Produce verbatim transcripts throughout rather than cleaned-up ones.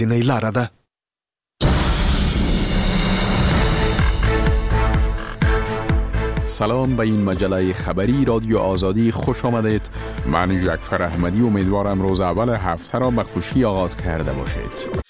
نه لاره ده. سلام به این مجله خبری رادیو آزادی خوش آمدید. من جعفر احمدی امیدوارم روز اول هفته را به خوشی آغاز کرده باشید.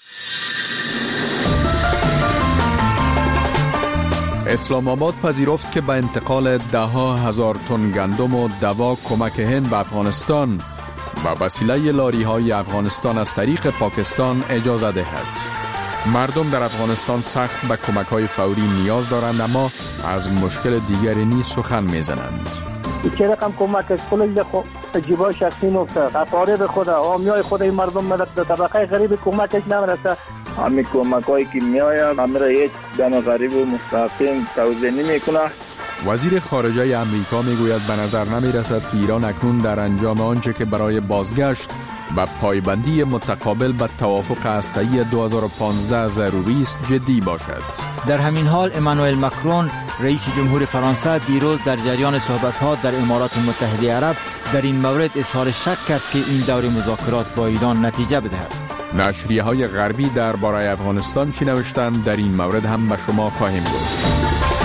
اسلام آباد پذیرفت که به انتقال ده ها هزار تن گندم و دوا کمک هند به افغانستان و وسیله لاری های افغانستان از طریق پاکستان اجازه دهد. مردم در افغانستان سخت به کمک های فوری نیاز دارند، اما از مشکل دیگری نیز سخن میزنند. چه رقم کمک کلش جیبای شخصی مفته، قطاره خود، آمیای خود این مردم مدد طبقه غریب کمکش نمیرسه. همین کمک هایی که میآید همه را یک دم غریب و مستقیم توضیح نمیکنه. وزیر خارجه امریکا میگوید به نظر نمی رسد که ایران اکنون در انجام آنچه که برای بازگشت و پایبندی متقابل به توافق هسته‌ای دو هزار و پانزده ضروری است جدی باشد. در همین حال امانوئل ماکرون رئیس جمهور فرانسه دیروز در جریان صحبت‌ها در امارات متحده عرب در این مورد اظهار شک کرد که این دور مذاکرات با ایران نتیجه بدهد. نشریه های غربی درباره افغانستان چی نوشتند در این مورد هم به شما خواهیم گفت.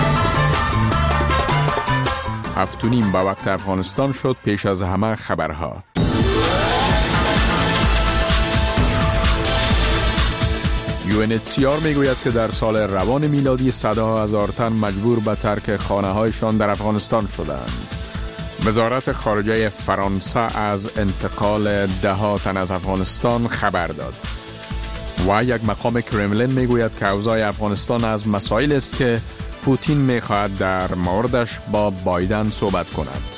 هفت و نیم به وقت افغانستان شد. پیش از همه خبرها. یو ان اچ سی آر میگوید که در سال روان میلادی صدها هزار تن مجبور به ترک خانه هایشان در افغانستان شدند. وزارت خارجه فرانسه از انتقال ده ها تن از افغانستان خبر داد. و یک مقام کرملین میگوید که اوضاع افغانستان از مسائل است که پوتین میخواهد در موردش با بایدن صحبت کند.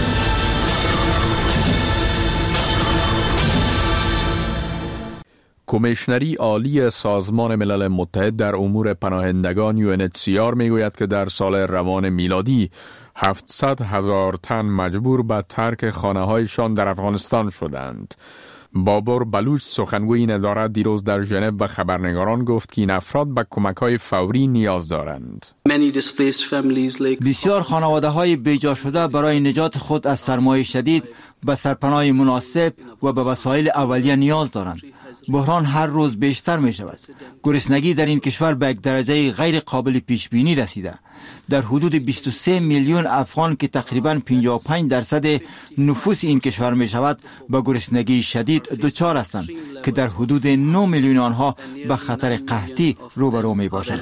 کمیشنری عالی سازمان ملل متحد در امور پناهندگان یو ان اچ سی آر میگوید که در سال روان میلادی هفتصد هزار تن مجبور به ترک خانه هایشان در افغانستان شدند. بابر بلوچ سخنگوی این اداره دیروز در ژنو به خبرنگاران گفت که این افراد به کمک های فوری نیاز دارند. بسیار خانواده های بیجا شده برای نجات خود از سرمایه شدید به سرپناه مناسب و به وسایل اولیه نیاز دارند. بحران هر روز بیشتر می شود. گرسنگی در این کشور به یک درجه غیر قابل پیش بینی رسیده. در حدود بیست و سه میلیون افغان که تقریباً پنجاه و پنج درصد نفوس این کشور می شود به گرسنگی شدید دچار هستند که در حدود نه میلیون آنها به خطر قحطی روبرو می باشند.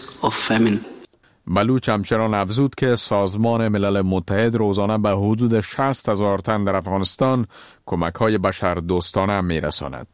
بلوچ همچنان افزود که سازمان ملل متحد روزانه به حدود شصت هزار تن در افغانستان کمک های بشر دوستانه می رساند.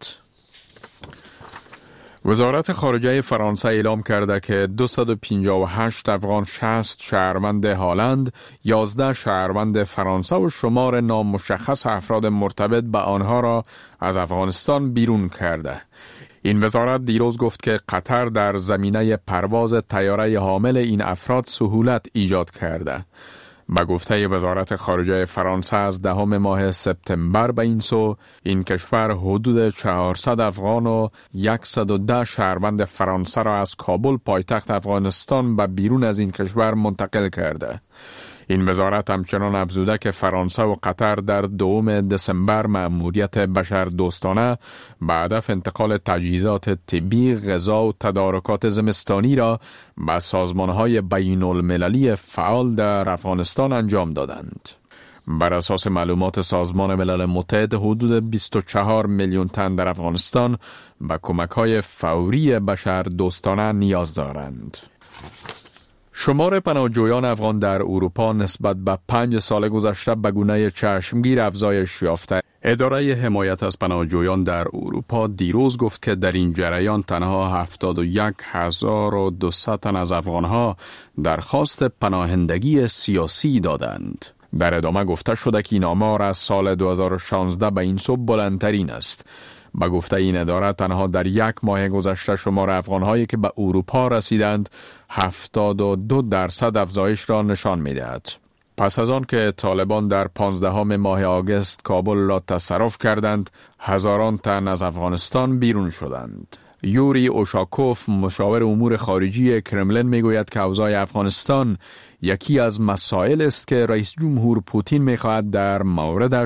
وزارت خارجه فرانسه اعلام کرده که دویست و پنجاه و هشت افغان، شصت شهروند هالند، یازده شهروند فرانسه و شمار نامشخص افراد مرتبط به آنها را از افغانستان بیرون کرده. این وزارت دیروز گفت که قطر در زمینه پرواز طیاره حامل این افراد سهولت ایجاد کرده. به گفته وزارت خارجه فرانسه از دهم ماه سپتامبر به این سو این کشور حدود چهارصد افغان و صد و ده شهروند فرانسه را از کابل پایتخت افغانستان به بیرون از این کشور منتقل کرده. این وزارت همچنان افزوده که فرانسه و قطر در دوم دسامبر مأموریت بشر دوستانه به هدف انتقال تجهیزات طبی، غذا و تدارکات زمستانی را به سازمان‌های بین المللی فعال در افغانستان انجام دادند. بر اساس معلومات سازمان ملل متحد حدود بیست و چهار میلیون تن در افغانستان به کمک‌های فوری بشر دوستانه نیاز دارند. شمار پناهجویان افغان در اروپا نسبت به پنج سال گذشته به گونه چشمگیر افزایش یافته. اداره حمایت از پناهجویان در اروپا دیروز گفت که در این جریان تنها هفتاد و یک هزار و دویست تن از افغانها درخواست پناهندگی سیاسی دادند. در ادامه گفته شده که این آمار از سال دو هزار و شانزده به این سو بلندترین است. با گفته این اداره تنها در یک ماه گذشته شمار افغانهایی که به اروپا رسیدند هفتاد و دو درصد افزایش را نشان می‌دهد. پس از آن که طالبان در پانزدهم ماه آگوست کابل را تصرف کردند، هزاران تن از افغانستان بیرون شدند. یوری اوشاکوف مشاور امور خارجی کرملین میگوید که اوضاع افغانستان یکی از مسائل است که رئیس جمهور پوتین میخواهد در موردش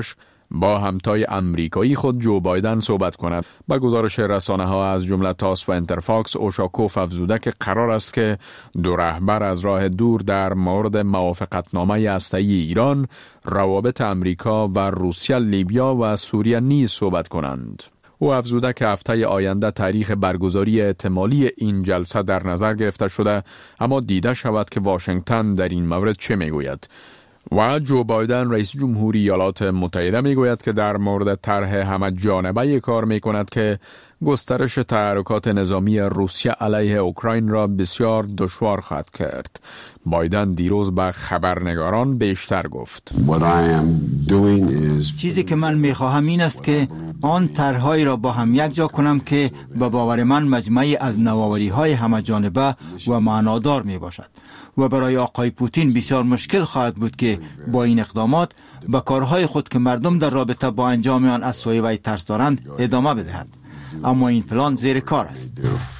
با همتای امریکایی خود جو بایدن صحبت کند. با گزارش رسانه ها از جمله تاس و انترفاکس، اوشاکوف افزوده که قرار است که دو رهبر از راه دور در مورد موافقتنامه هسته‌ای ایران، روابط امریکا و روسیه، لیبیا و سوریه نیز صحبت کنند. او افزوده که هفته آینده تاریخ برگزاری احتمالی این جلسه در نظر گرفته شده، اما دیده شود که واشنگتن در این مورد چه میگوید. و جو بایدن رئیس جمهوری ایالات متحده میگوید که در مورد طرح همه جانبه کار میکند که گسترش تحرکات نظامی روسیه علیه اوکراین را بسیار دشوار خواهد کرد. بایدن دیروز به خبرنگاران بیشتر گفت: چیزی که من میخواهم این است که آن طرح‌هایی را با هم یک جا کنم که به باور من مجموعی از نوآوری‌های همه جانبه و معنادار می باشد و برای آقای پوتین بسیار مشکل خواهد بود که با این اقدامات به کارهای خود که مردم در رابطه با انجام آن از سوی وی ترس دارند ادامه بدهد. اما این پلان زیر کار است.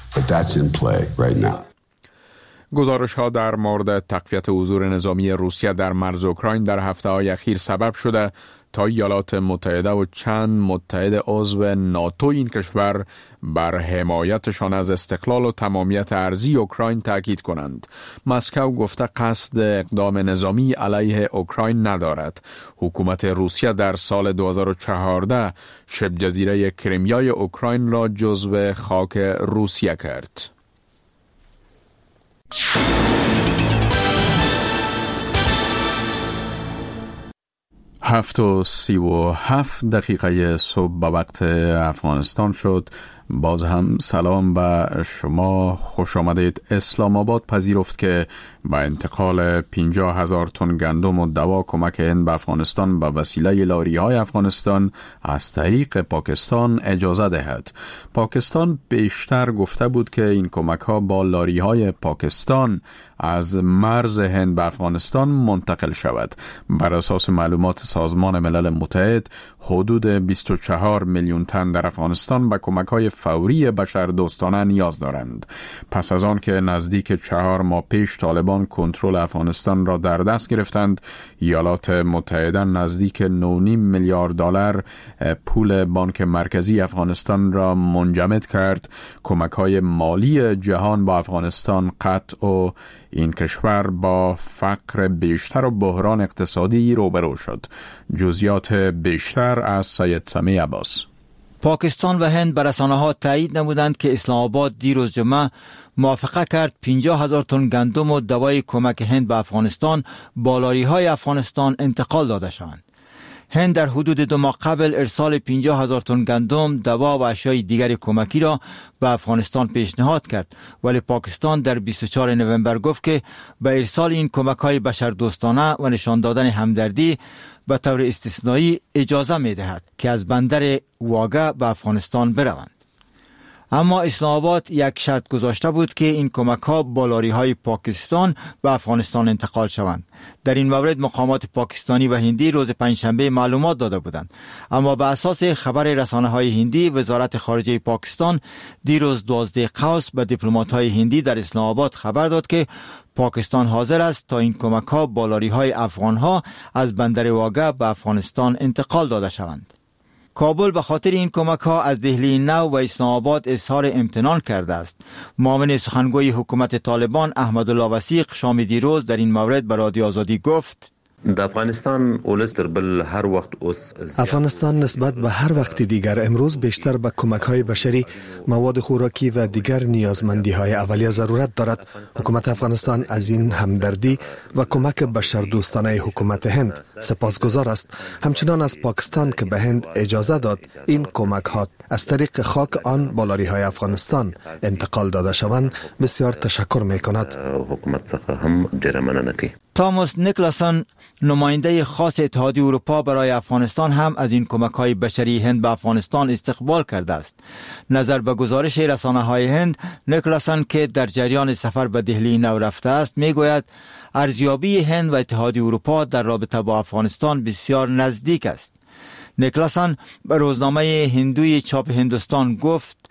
گزارش ها در مورد تقویت حضور نظامی روسیه در مرز اوکراین در هفته های اخیر سبب شده تا ایالات متحده و چند متحد عضو ناتو این کشور بر حمایتشان از استقلال و تمامیت ارضی اوکراین تاکید کنند. مسکو گفته قصد اقدام نظامی علیه اوکراین ندارد. حکومت روسیه در سال دو هزار و چهارده شبه جزیره کریمیای اوکراین را جزو خاک روسیه کرد. هفت و سی و هفت دقیقه صبح به وقت افغانستان شد. باز هم سلام به شما، خوش آمدید. اسلام آباد پذیرفت که با انتقال پنجاه هزار تن گندم و دوا کمک هند به افغانستان به وسیله لاری های افغانستان از طریق پاکستان اجازه دهد. پاکستان بیشتر گفته بود که این کمک ها با لاری های پاکستان از مرز هند به افغانستان منتقل شود. بر اساس معلومات سازمان ملل متحد، حدود بیست و چهار میلیون تن در افغانستان به کمک های فوری بشر دوستانه نیاز دارند. پس از آن که نزدیک چهار ماه پیش طالبان کنترل افغانستان را در دست گرفتند، ایالات متحده نزدیک نه و نیم میلیارد دلار پول بانک مرکزی افغانستان را منجمد کرد. کمک های مالی جهان با افغانستان قطع و این کشور با فقر بیشتر و بحران اقتصادی روبرو شد. جزئیات بیشتر از سید سمیع عباس. پاکستان و هند به رسانه‌ها تایید نمودند که اسلام آباد دیروز جمعه موافقه کرد پنجاه هزار تن گندم و دوای کمک هند به افغانستان با لاری‌های افغانستان انتقال داده شوند. هند در حدود دو ماه قبل ارسال پنجاه هزار تن گندم، دوا و اشیاء دیگر کمکی را به افغانستان پیشنهاد کرد، ولی پاکستان در بیست و چهارم نوامبر گفت که به ارسال این کمک‌های بشردوستانه و نشان دادن همدردی به طور استثنایی اجازه می دهد که از بندر واگه به افغانستان بروند. اما اسلام آباد یک شرط گذاشته بود که این کمک ها با لاری های پاکستان به افغانستان انتقال شوند. در این مورد مقامات پاکستانی و هندی روز پنجشنبه معلومات داده بودند، اما به اساس خبر رسانه های هندی، وزارت خارجه پاکستان دیروز دوازده قوس به دیپلمات های هندی در اسلام آباد خبر داد که پاکستان حاضر است تا این کمک ها با لاری های افغان ها از بندر واگه به افغانستان انتقال داده شوند. کابل به خاطر این کمک ها از دهلی نو و اسلام آباد اظهار امتنان کرده است. معاون سخنگوی حکومت طالبان احمدالله وثیق شام دیروز در این مورد به رادیو آزادی گفت: د افغانستان اولس تر بل هر وخت اوس افغانستان نسبت به هر وقت دیگر امروز بیشتر به کمک های بشری، مواد خوراکی و دیگر نیازمندی های اولیه ضرورت دارد. حکومت افغانستان از این همدردی و کمک بشردوستانه حکومت هند سپاسگزار است. همچنان از پاکستان که به هند اجازه داد این کمک ها از طریق خاک آن با لاری های افغانستان انتقال داده شوند بسیار تشکر می کند. حکومت څخه هم ډیره مننه کوي. تاماس نیکلاسون، نماینده خاص اتحادیه اروپا برای افغانستان، هم از این کمک‌های بشری هند به افغانستان استقبال کرده است. نظر به گزارش رسانه‌های هند، نیکلاسون که در جریان سفر به دهلی نو رفته است میگوید ارزیابی هند و اتحادیه اروپا در رابطه با افغانستان بسیار نزدیک است. نیکلاسون به روزنامه هندوی چاپ هندوستان گفت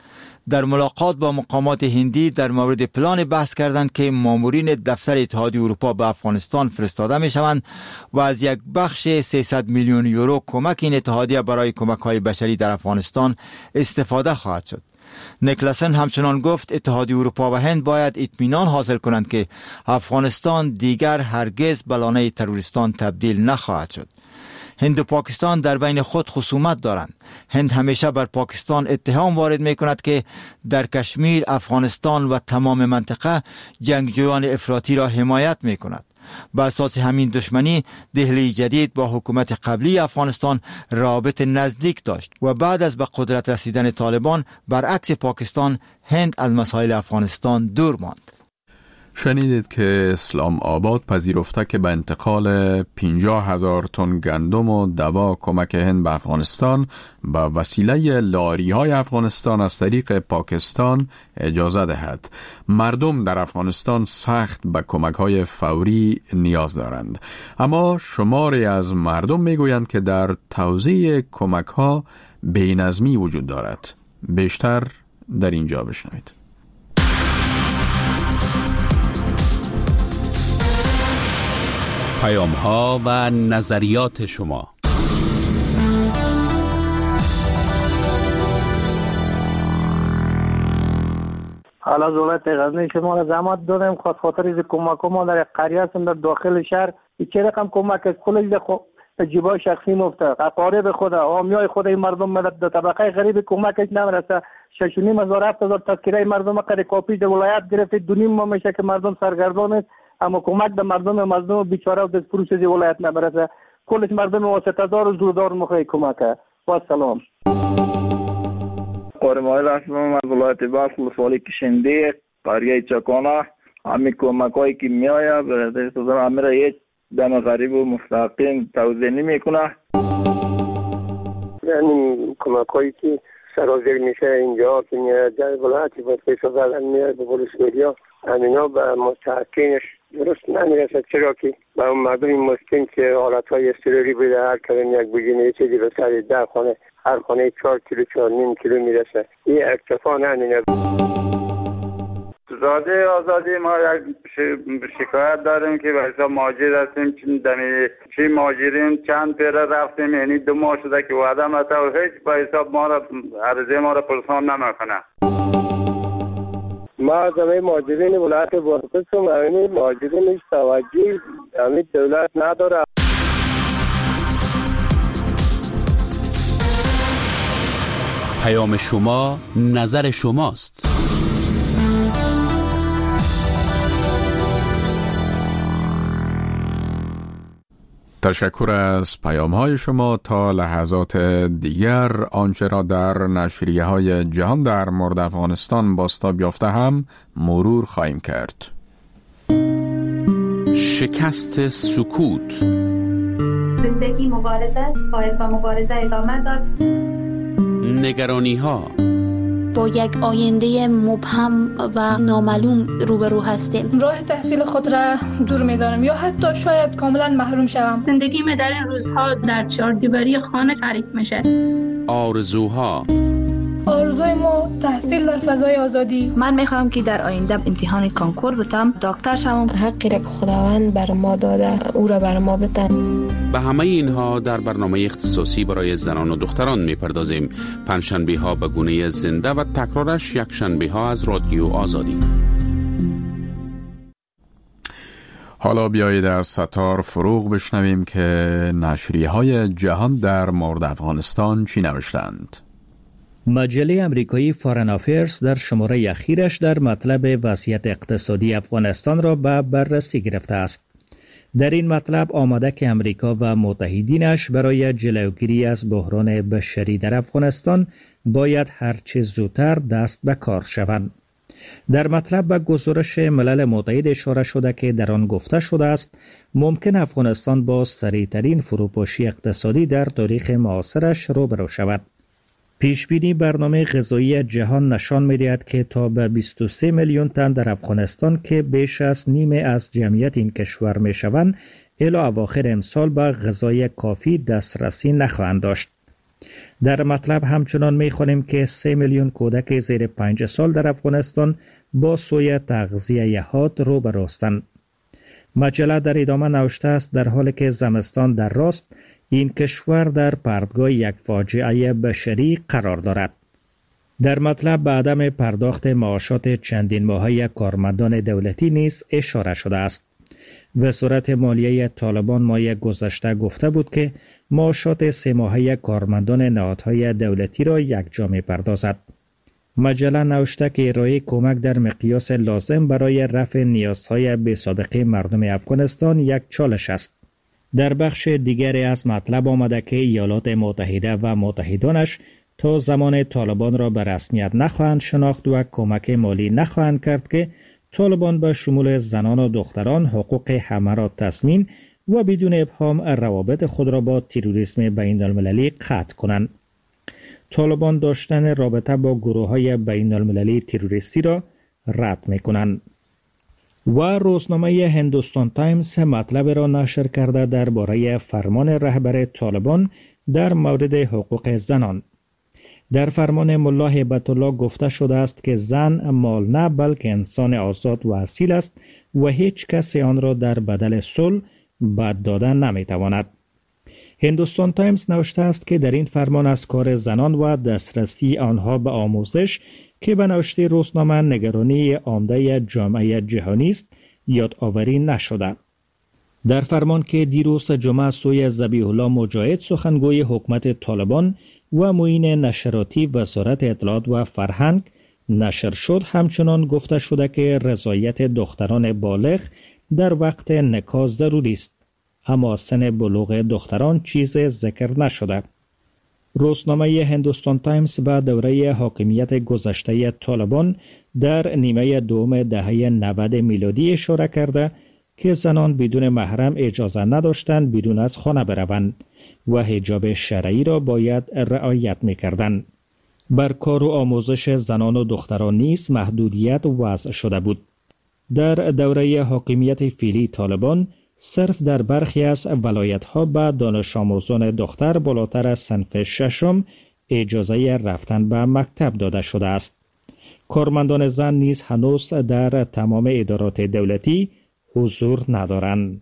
در ملاقات با مقامات هندی در مورد پلان بحث کردند که مامورین دفتر اتحادیه اروپا به افغانستان فرستاده می شوند و از یک بخش سیصد میلیون یورو کمک این اتحادیه برای کمک های بشری در افغانستان استفاده خواهد شد. نیکلسن همچنان گفت اتحادیه اروپا و هند باید اطمینان حاصل کنند که افغانستان دیگر هرگز به لانه تروریستان تبدیل نخواهد شد. هند و پاکستان در بین خود خصومت دارند. هند همیشه بر پاکستان اتهام وارد می کند که در کشمیر، افغانستان و تمام منطقه جنگجویان افراطی را حمایت می کند. بر اساس همین دشمنی دهلی جدید با حکومت قبلی افغانستان رابط نزدیک داشت و بعد از به قدرت رسیدن طالبان برعکس پاکستان هند از مسائل افغانستان دور ماند. شنیدید که اسلام آباد پذیرفته که به انتقال پنجاه هزار تن گندم و دوا کمک هند به افغانستان به وسیله لاری های افغانستان از طریق پاکستان اجازه دهد. مردم در افغانستان سخت به کمک های فوری نیاز دارند، اما شماری از مردم میگویند که در توزیع کمک ها بی‌نظمی وجود دارد. بیشتر در اینجا بشنوید. پیام ها و نظریات شما. حالا دولت غزنی شما را زحمت دادیم خاطر خاطر از کمک ما در قریه هستم در داخل شهر چه رقم کمک از کل جیبای شخصی مفته اقارب خود آمیای خود این مردم مدد در طبقه غریب کمکش نمیرسه. شش و نیم هزار هفت هزار تذکره مردم قری کاپی در ولایت گرفته دو نیم ماه میشه که مردم سرگردان است، اما کمک به مردم مظلوم بیچاره و دستفروش از ولایت نمیرسه. کلش مردم واسطه دار و زوردار مخواه کمک. با سلام. قرمایل هستم از ولایت بلخ ولسوالی کشنده قریه چکانه. همین کمک هایی که میآید برای همه را هیچ دم غریب و مستقیم توضیح نمیکنه. یعنی کمک هایی که سرازیر میشه اینجا که میاد در ولایتی باید پیش زدن میاد به پلیس میدیا همینا به مستحقینش درست نمیرسد، چرا که به اون مردم مسکین که حالتهای اضطراری بوده هر کلم یک بگینه یه چیزی به سر ده خانه هر خانه چهار کیلو چهار نیم کیلو میرسه. این اکتفا نمینه. زاده آزادی ما یک شکایت داریم که به حساب مهاجر هستیم، چی مهاجرین چند پیره رفتیم، یعنی دو ماه شده که وعده مطا و هیچ به حساب ما را عرضه ما را پرسان نمیکنه. ما از همه مهاجرین ولایت بلخ هم همین مهاجرین هیچ توجهی همین دولت نداره. پیام شما نظر شماست. تشکر از پیام های شما. تا لحظات دیگر آنچه را در نشریه های جهان در مورد افغانستان بازتاب یافته هم مرور خواهیم کرد. شکست سکوت. زندگی مبارزه باید با مبارزه ادامه داد. نگرانی ها. با یک آینده مبهم و نامعلوم روبرو هستیم. راه تحصیل خود را دور می‌دانم یا حتی شاید کاملا محروم شوم. زندگی من در این روزها در چهار دیواری خانه تعریف میشه. آرزوها. آرزوی ما تحصیل در فضای آزادی. من میخوام که در آینده امتحان کانکور بتم، دکتر شوم. حقی را که خداوند بر ما داده او را بر ما بتن. به همه اینها در برنامه اختصاصی برای زنان و دختران میپردازیم. پنجشنبه ها به گونه زنده و تکرارش یک شنبه ها از رادیو آزادی. حالا بیایید از ستار فروغ بشنویم که نشریه های جهان در مورد افغانستان چی نوشتند. مجله امریکایی فارن افیرز در شماره اخیرش در مطلب وضعیت اقتصادی افغانستان را به بررسی گرفته است. در این مطلب آمده که امریکا و متحدینش برای جلوگیری از بحران بشری در افغانستان باید هرچه زودتر دست به کار شوند. در مطلب به گزارش ملل متحد اشاره شده که در آن گفته شده است ممکن افغانستان با سریعترین فروپاشی اقتصادی در تاریخ معاصرش روبرو شود. پیشبینی برنامه غذایی جهان نشان می‌دهد که تا به بیست و سه میلیون تن در افغانستان که بیش از نیمه از جمعیت این کشور می‌شوند الی اواخر امسال به غذای کافی دسترسی نخواهند داشت. در مطلب همچنان می‌خوانیم که سه میلیون کودک زیر پنج سال در افغانستان با سوی تغذیه حاد روبرو هستند. مجله در ادامه نوشته است در حالی که زمستان در راست، این کشور در پرتگاه یک فاجعه بشری قرار دارد. در مطلب به عدم پرداخت معاشات چندین ماهه کارمندان دولتی نیز اشاره شده است. وزارت مالیه طالبان ماه گذشته گفته بود که معاشات سه ماهه کارمندان نهادهای دولتی را یکجا می‌پردازد. مجله نوشته که ارائه کمک در مقیاس لازم برای رفع نیازهای بی‌سابقه مردم افغانستان یک چالش است. در بخش دیگری از مطلب آمده که ایالات متحده و متحدانش تا زمان طالبان را به رسمیت نخواهند شناخت و کمک مالی نخواهند کرد که طالبان به شمول زنان و دختران حقوق همه را تضمین و بدون ابهام روابط خود را با تروریسم بین المللی قطع کنند. طالبان داشتن رابطه با گروه های بین المللی تروریستی را رد می کنند. و روزنامه هندوستان تایمز مطلب را نشر کرده درباره فرمان رهبر طالبان در مورد حقوق زنان. در فرمان ملا هیبت الله گفته شده است که زن مال نه بلکه انسان آزاد و اصیل است و هیچ کسی آن را در بدل صلح بد دادن نمیتواند. هندوستان تایمز نوشته است که در این فرمان از کار زنان و دسترسی آنها به آموزش که به نوشته روزنامه نگرانی عمده جامعه جهانی است یادآوری نشده. در فرمان که دیروز جمعه سوی ذبیح الله مجاهد سخنگوی حکومت طالبان و معین نشراتی وزارت اطلاعات و فرهنگ نشر شد، همچنان گفته شده که رضایت دختران بالغ در وقت نکاح ضروری است، اما سن بلوغ دختران چیز ذکر نشده. روزنامه هندوستان تایمز به دوره حاکمیت گذشته طالبان در نیمه دوم دهه نود میلادی اشاره کرده که زنان بدون محرم اجازه نداشتند بیرون از خانه بروند و حجاب شرعی را باید رعایت می‌کردند. بر کار و آموزش زنان و دختران نیز محدودیت وضع شده بود. در دوره حاکمیت فعلی طالبان صرف در برخی از ولایت‌ها به دانش آموزان دختر بالاتر از صنف ششم اجازه رفتن به مکتب داده شده است. کارمندان زن نیز هنوز در تمام ادارات دولتی حضور ندارند.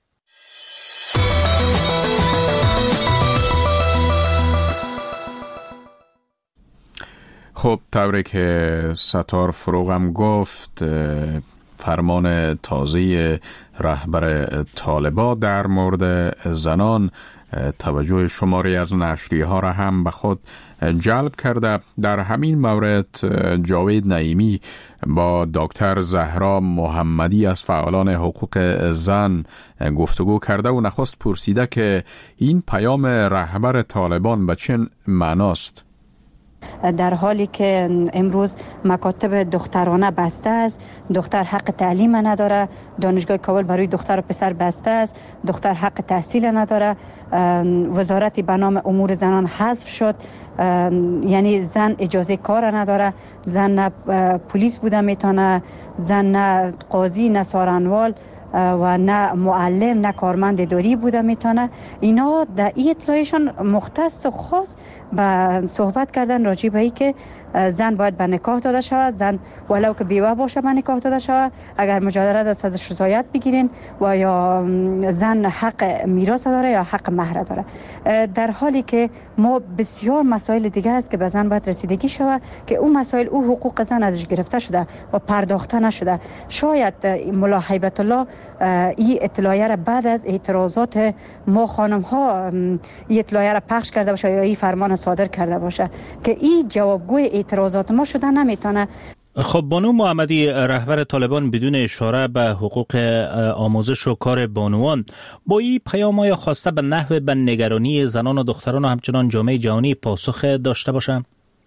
خب طوری که ستار فروغم گفت، فرمان تازه رهبر طالبان در مورد زنان توجه شماری از نشریه ها را هم به خود جلب کرده. در همین مورد جاوید نعیمی با دکتر زهرا محمدی از فعالان حقوق زن گفتگو کرده و نخست پرسیده که این پیام رهبر طالبان به چه معناست؟ در حالی که امروز مکاتب دخترانه بسته است، دختر حق تعلیم نداره، دانشگاه کابل برای دختر و پسر بسته است، دختر حق تحصیل نداره، وزارتی به نام امور زنان حذف شد، یعنی زن اجازه کار نداره، زن نه پلیس بوده میتونه، زن نه قاضی نه سارنوال و نه معلم نه کارمند اداری بوده میتونه. اینا در این اطلاعشان مختص و خاص به صحبت کردن راجع به این که زن باید به نکاح داده شود، زن ولو که بیوه باشه به نکاح داده شود، اگر مجادله است ازش رضایت بگیرین، و یا زن حق میراث داره یا حق مهر داره. در حالی که ما بسیار مسائل دیگه است که به زن باید رسیدگی شود که اون مسائل، او حقوق زن ازش گرفته شده و پرداخته نشده. شاید ملا هیبت الله این اطلاعیه را بعد از اعتراضات ما خانم ها این اطلاعیه را پخش کرده باشه یا این فرمان صادر کرده باشه که این جوابگوی اعتراضات ما شده نمیتونه. خب بانو محمدی، رهبر طالبان بدون اشاره به حقوق آموزش و کار بانوان با این پیام‌های خواسته به نحو به نگرانی زنان و دختران و همچنان جامعه جهانی پاسخ داشته باشند؟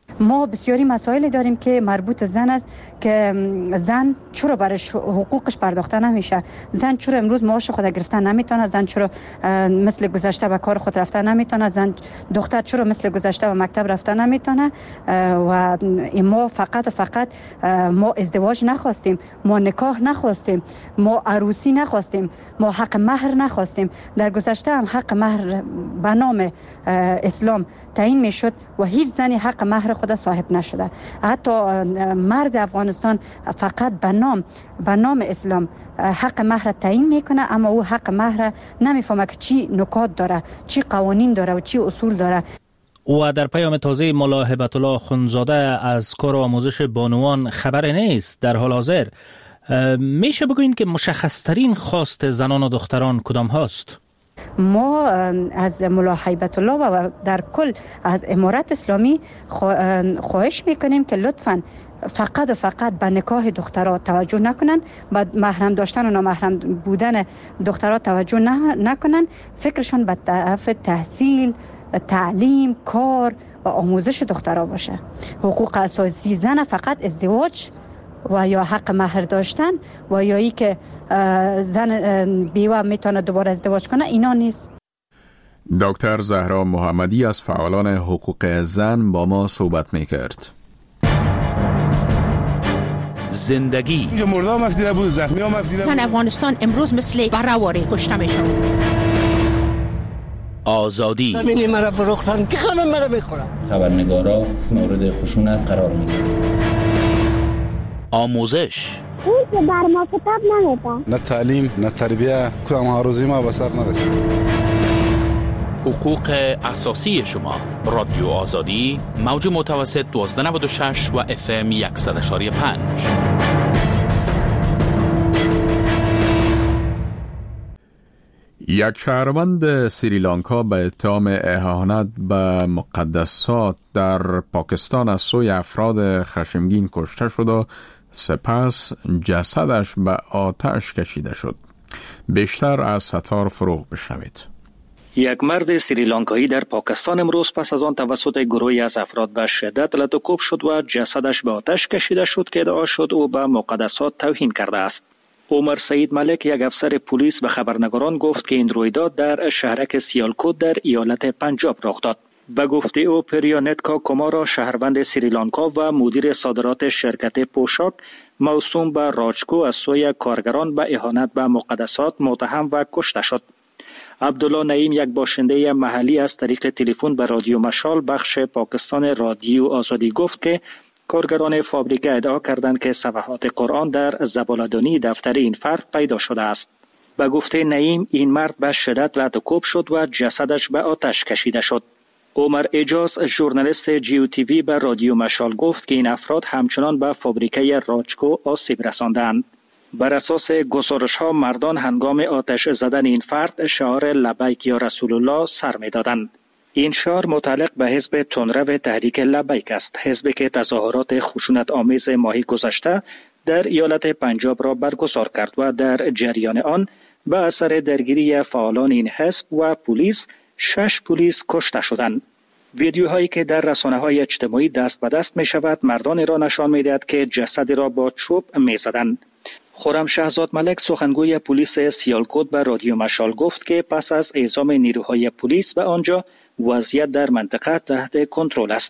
ما بسیاری مسائل داریم که مربوط زن است که زن چرا برش حقوقش پرداخته نمیشه، زن چرا امروز معاش خود گرفتن نمیتونه، زن چرا مثل گذشته به کار خود رفتن نمیتونه، زن دختر چرا مثل گذشته به مکتب رفتن نمیتونه. و ما فقط و فقط ما ازدواج نخواستیم، ما نکاح نخواستیم، ما عروسی نخواستیم، ما حق مهر نخواستیم. در گذشته هم حق مهر به نام اسلام تعیین میشد و هیچ زنی حق مهر خود صاحب نشده. حتی مرد افغانستان فقط به نام به نام اسلام حق مهر تعیین میکنه، اما او حق مهر نمیفهمه که چی نکات داره، چی قوانین داره و چی اصول داره. و در پیام تازه مولا هبت الله اخوندزاده از کار آموزش بانوان خبر نیست. در حال حاضر میشه بگوین که مشخصترین خواست زنان و دختران کدام هاست؟ ما از مولا هیبت الله و در کل از امارت اسلامی خواهش میکنیم که لطفاً فقط و فقط به نکاح دخترها توجه نکنن، به محرم داشتن و نامحرم بودن دخترها توجه نکنن، فکرشان به طرف تحصیل، تعلیم، کار و آموزش دخترها باشه. حقوق اساسی زن فقط ازدواج و یا حق مهر داشتن و یا ای که زن بیوه میتونه دوباره ازدواج کنه، اینا نیست. دکتر زهرا محمدی از فعالان حقوق زن با ما صحبت میکرد. زندگی اینجا مرده ها مفتیده بود، زخمی ها مفتیده بود. زن افغانستان امروز مثل برهواری کشته میشن. آزادی زمینی مرا فروختن که خمه مرا میخورم. خبرنگارا مورد خشونت قرار میگیرن. آموزش اون که بر ما کتاب نمیده، نه تعلیم نه تربیه، کدام ها روزی ما بسر نرسید. حقوق اساسی شما. رادیو آزادی موج متوسط دوازده نود و شش و اف ام صد و یک و پنج. یک شهروند سریلانکا به اتهام اهانت به مقدسات در پاکستان از سوی افراد خشمگین کشته شد و سپس جسدش به آتش کشیده شد. بیشتر از ستار فروغ بشنوید. یک مرد سریلانکایی در پاکستان امروز پس از آن توسط گروهی از افراد به شدت لطوکوب شد و جسدش به آتش کشیده شد که ادعا شد او به مقدسات توهین کرده است. عمر سعید ملک، یک افسر پلیس، به خبرنگاران گفت که این رویداد در شهرک سیالکوت در ایالت پنجاب رخ داد. به گفته او پریانتکا کمارا، شهروند سریلانکا و مدیر صادرات شرکت پوشاک موسوم به راجکو، از سوی کارگران به اهانت به مقدسات متهم و کشته شد. عبدالله نعیم، یک باشنده محلی، از طریق تلفن به رادیو مشال بخش پاکستان رادیو آزادی گفت که کارگران فابریکه ادعا کردند که صفحات قرآن در زباله‌دانی دفتر این فرد پیدا شده است. به گفته نعیم، این مرد به شدت لطوکوب شد و جسدش به آتش کشیده شد. عمر اجاز، ژورنالیست جیو تیوی، به رادیو مشال گفت که این افراد همچنان به فابریکه راجکو آسیب رساندند. بر اساس گزارش ها مردان هنگام آتش زدن این فرد شعار لبیک یا رسول الله سر می دادند. این شعار متعلق به حزب تندرو تحریک لبیک است، حزبی که تظاهرات خشونت آمیز ماهی گذشته در ایالت پنجاب را برگزار کرد و در جریان آن به اثر درگیری فعالان این حزب و پلیس شش پلیس کشته شدند. ویدیوهایی که در رسانه‌های اجتماعی دست به دست می شود مردان را نشان می دهد که جسدی را با چوب می زدند. خرم شهزاد ملک، سخنگوی پلیس سیالکوت، به رادیو مشال گفت که پس از اعزام نیروهای پلیس به آنجا وضعیت در منطقه تحت کنترل است.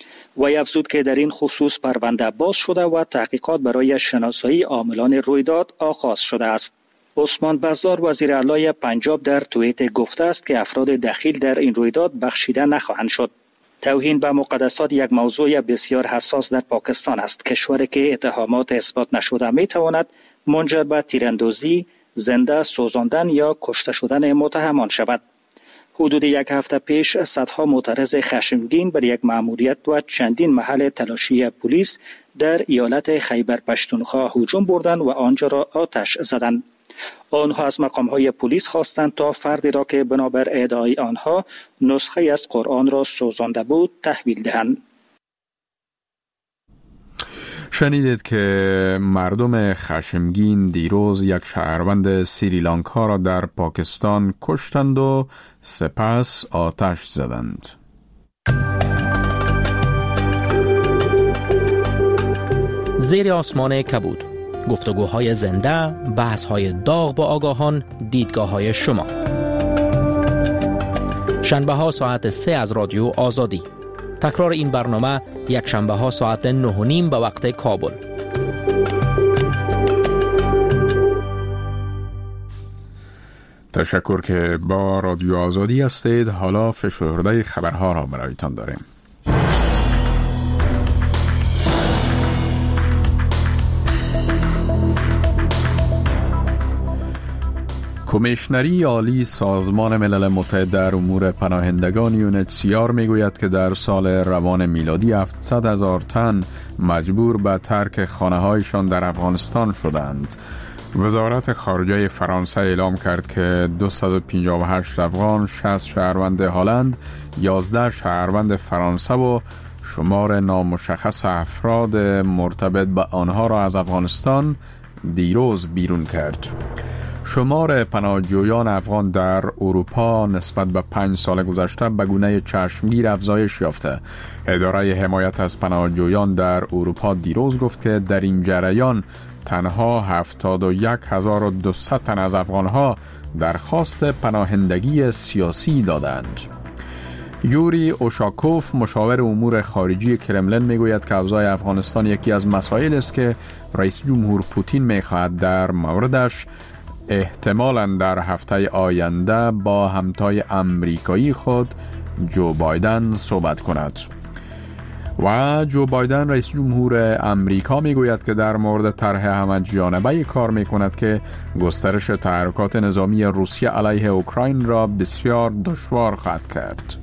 وی افزود که در این خصوص پرونده باز شده و تحقیقات برای شناسایی عاملان رویداد آغاز شده است. عثمان بزار، وزیر اعلی پنجاب، در توییت گفته است که افراد دخیل در این رویداد بخشیده نخواهند شد. توهین به مقدسات یک موضوع بسیار حساس در پاکستان است، کشوری که اتهامات اثبات نشده می تواند منجر به تیراندازی، زنده سوزاندن یا کشته شدن متهمان شود. حدود یک هفته پیش صدها معترض خشمگین بر یک مأموریت و چندین محل تلاشی پلیس در ایالت خیبر پشتونخوا هجوم بردند و آنجا را آتش زدند. آنها از مقام‌های پلیس خواستند تا فردی را که بنابر ادعای آنها نسخه از قرآن را سوزانده بود تحویل دهند. شنیدید که مردم خشمگین دیروز یک شهروند سریلانکا را در پاکستان کشتند و سپس آتش زدند. زیر آسمان کبود، گفتگوهای زنده، بحث‌های داغ با آگاهان، دیدگاه‌های شما. شنبه ها ساعت سه از رادیو آزادی. تکرار این برنامه یک شنبه ها ساعت نه و نیم به وقت کابل. تشکر که با رادیو آزادی هستید. حالا فشرده خبرها را برایتان داریم. کمیشنری عالی سازمان ملل متحد در امور پناهندگان یونیتسیار میگوید که در سال روان میلادی هفتصد هزار تن مجبور به ترک خانه‌هایشان در افغانستان شدند. وزارت خارجه فرانسه اعلام کرد که دویست و پنجاه و هشت افغان، شصت شهروند هلند، یازده شهروند فرانسه و شمار نامشخص افراد مرتبط به آنها را از افغانستان دیروز بیرون کرد. شمار پناهجویان افغان در اروپا نسبت به پنج سال گذشته به گونه چشمگیر افزایش یافته. اداره حمایت از پناهجویان در اروپا دیروز گفت که در این جریان تنها هفتاد و یک هزار و دویست تن از افغانها درخواست پناهندگی سیاسی دادند. یوری اوشاکوف، مشاور امور خارجی کرملین، میگوید که اوضاع افغانستان یکی از مسائل است که رئیس جمهور پوتین میخواهد در موردش احتمالاً در هفته آینده با همتای امریکایی خود جو بایدن صحبت کند. و جو بایدن رئیس جمهور امریکا میگوید که در مورد طرح همه جانبه کار میکند که گسترش تحرکات نظامی روسیه علیه اوکراین را بسیار دشوار خواهد کرد.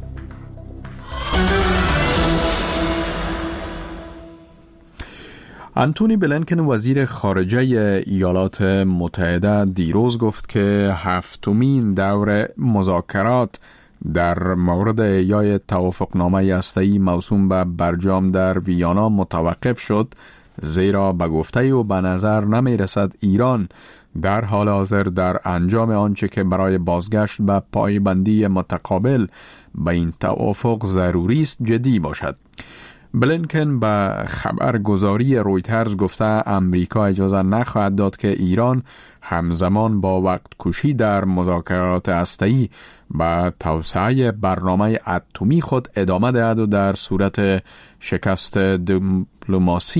آنتونی بلینکن، وزیر خارجه ایالات متحده، دیروز گفت که هفتمین دور مذاکرات در مورد احیای توافقنامه هسته‌ای موسوم به برجام در ویانا متوقف شد، زیرا به گفته او به نظر نمی رسد ایران در حال حاضر در انجام آنچه که برای بازگشت به پایبندی متقابل به این توافق ضروری است جدی باشد. بلینکن به خبرگزاری رویترز گفته امریکا اجازه نخواهد داد که ایران همزمان با وقت کشی در مذاکرات هسته‌ای به توسعه برنامه اتمی خود ادامه دهد و در صورت شکست دیپلماسی